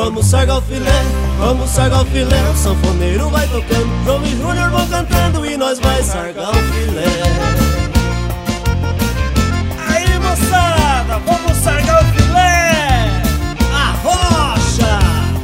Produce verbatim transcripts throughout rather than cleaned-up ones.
Vamos sargar o filé, vamos sargar o filé. O sanfoneiro vai tocando, João e Júnior vão cantando e nós vai sargar o filé. Aí, moçada, vamos sargar o filé. Arrocha!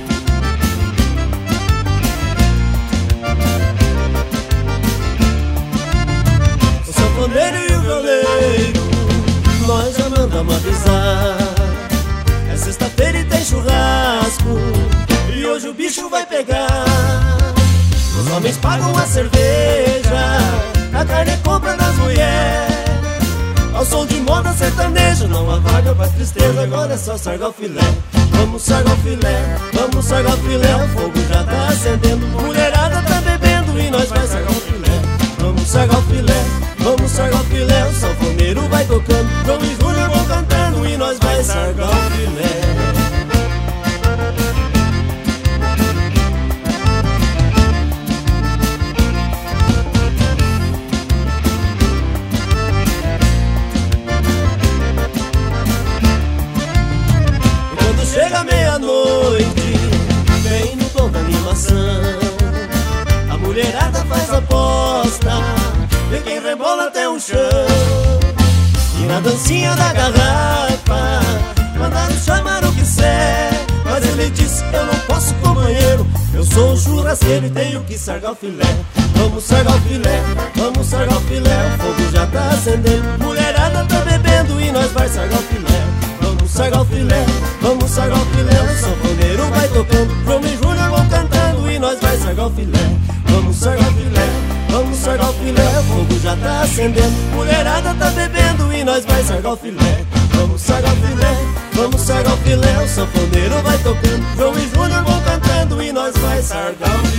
O sanfoneiro e o violeiro, nós já mandamos avisar. É sexta-feira e tem churrasco, e hoje o bicho vai pegar. Os homens pagam a cerveja, a carne compra das mulheres. Ao som de moda sertaneja, não há vaga pra tristeza. Agora é só sargar o filé. Vamos sargar o filé, vamos sargar o filé. O fogo já tá acendendo, mulherada tá bebendo e nós vai sargar o filé. Vamos sargar o filé, vamos sargar o filé. O sanfoneiro vai tocando, João e Júnior vão cantando e nós vai sargar o filé. Chega meia-noite, bem no tom da animação, a mulherada faz aposta, vê quem rebola até o chão. E na dancinha da garrafa, mandaram chamar o que quiser, mas ele disse, eu não posso, companheiro, eu sou um churrasqueiro e tenho que sargar o filé. Vamos sargar o filé, vamos sargar o filé. O fogo já tá acendendo, mulherada tá bebendo e nós vai sargar o filé. Vamos sargar o filé, vamos sargar o filé. O sanfoneiro vai tocando, João e Júnior vão cantando e nós vai sargar o filé. Vamos sargar o filé, vamos sargar o filé. O fogo já tá acendendo, mulherada tá bebendo e nós vai sargar o filé. Vamos sargar o filé, vamos sargar o filé. O sanfoneiro vai tocando, João e Júnior vão cantando e nós vai sargar o filé.